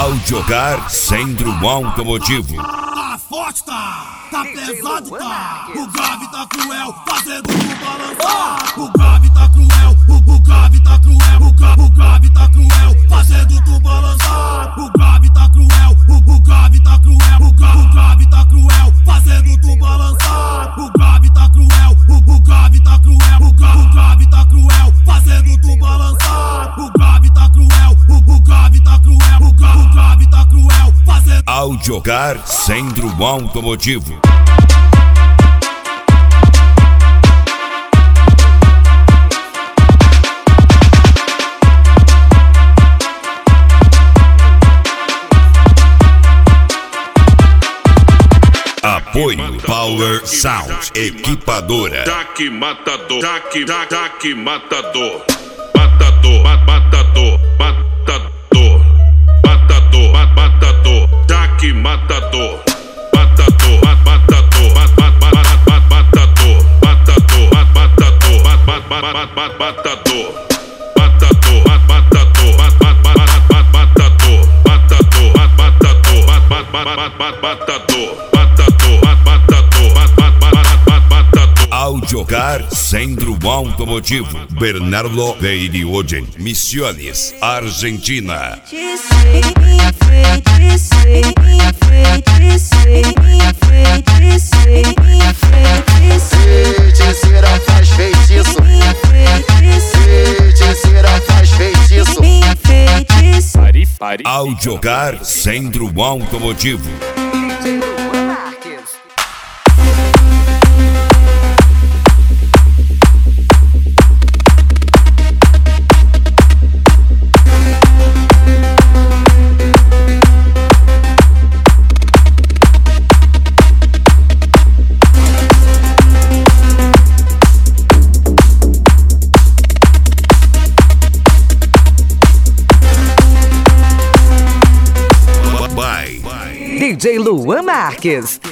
Ao jogar Centro Automotivo. Tá forte, tá pesado, tá. O grave tá cruel, fazendo tu balançar. O grave tá cruel, o grave tá cruel, o grave tá cruel, fazendo tu balançar. O grave tá cruel, o grave tá cruel, o grave tá cruel, fazendo tu balançar. O grave tá cruel, o grave tá cruel, o grave tá cruel, fazendo tu balançar. O grave tá cruel, o grave tá cruel, o grave tá cruel, fazendo. Ao jogar Centro Automotivo. Apoio Power Sound Equipadora. Taque matador, taque matador, matador, matador, matador, matador, matador, taque matador, matador, matador, matador, matador, matador, Ao jogar Centro Automotivo, Bernardo Veiriogen, Misiones, Argentina. Feiticeira faz feitiço. Feiticeira faz feitiço. Ao jogar Centro Automotivo. DJ Luan Marques.